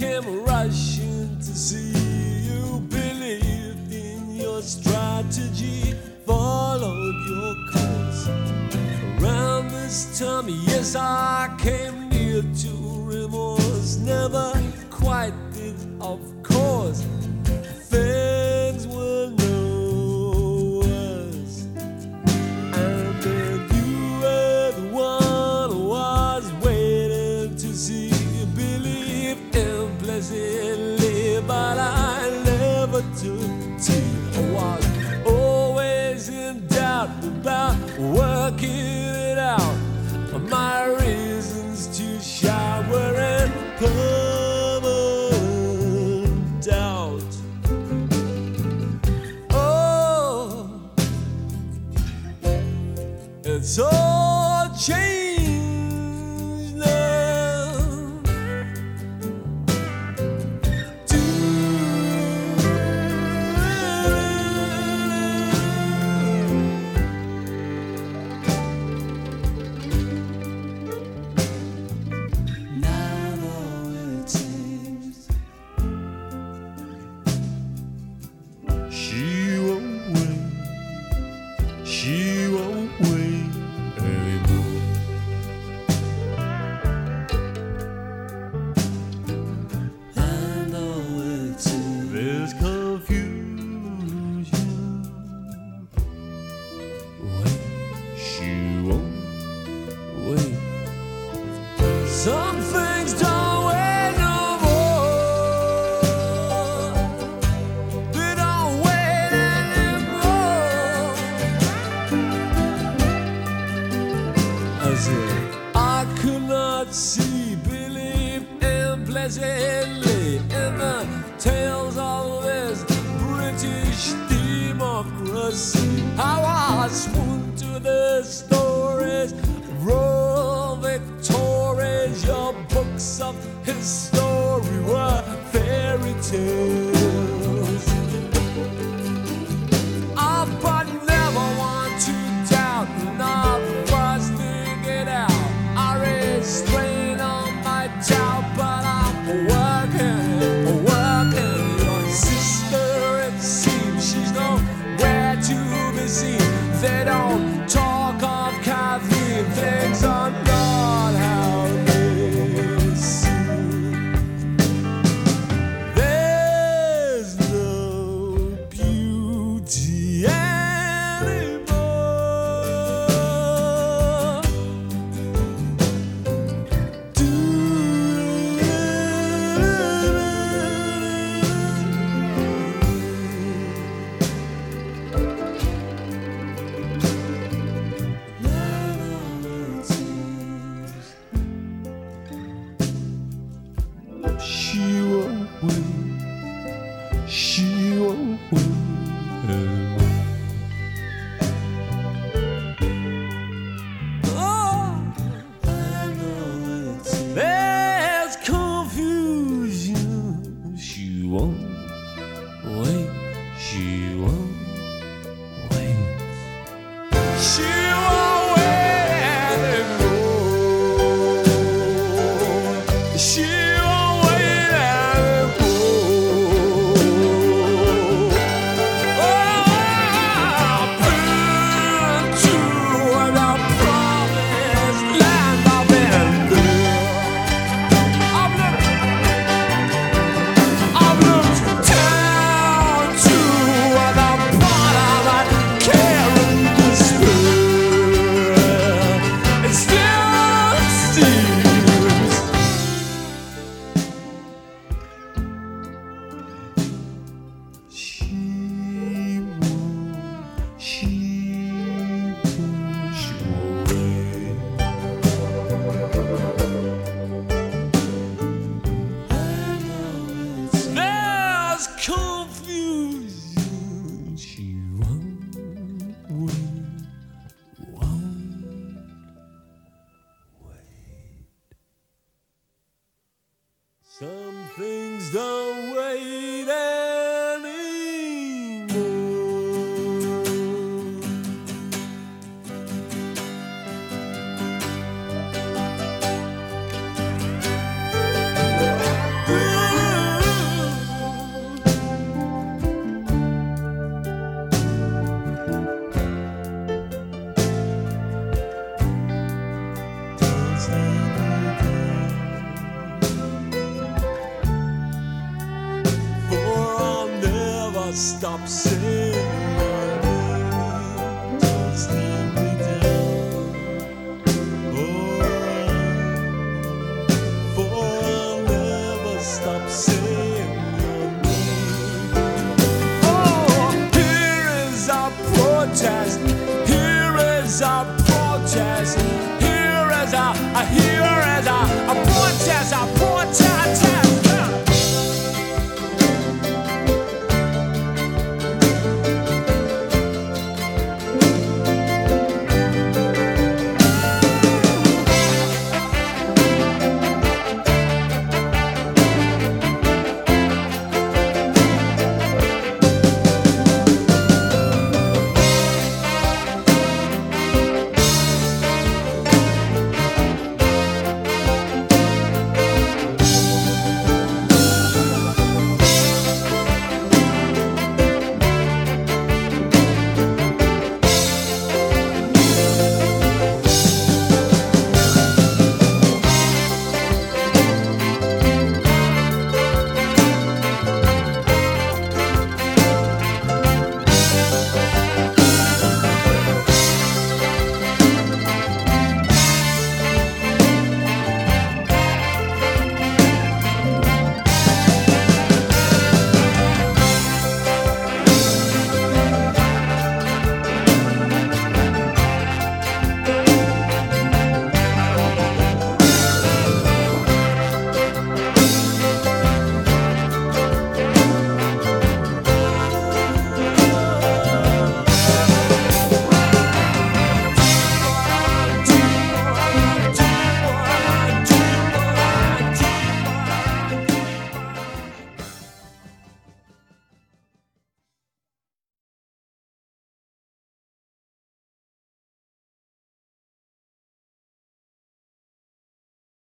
came rushing to see you. Believed in your strategy, followed your course. Around this time, yes, I came near to remorse. Never quite did, of course. Things were no worse. And then you were the one who was waiting to see. Believed implicitly, but I never took tea. I was always in doubt about working it out. My reasons to shout were in permanent doubt. Oh, it's all changed now. Now all it seems she won't wait. She won't wait anymore. And all it seems there's confusion. Wait, she won't wait. Some things don't wait no more. They don't wait anymore. I said, I could not see, believe implicitly in the tales of this British democracy. How I swooned to the stories, royal victories. Your books of history were fairy tales. I but never want to doubt, not was thinking out. I restrain on my doubt, but I'm working. Your sister, it seems, she's nowhere to be seen. They don't talk of Kathy, things are not how they seem. There's no beauty anymore. She won't wait. She won't wait anymore. Oh, I know it's there's confusion. She won't wait. She won't wait. She won't wait anymore. She won't wait anymore. Oh, I've been to the promised land. I've been there. I've looked down to the bottom and care and despair. It still seems she won't wait. There's confusion. She won't wait. Some things don't wait anymore. stop saying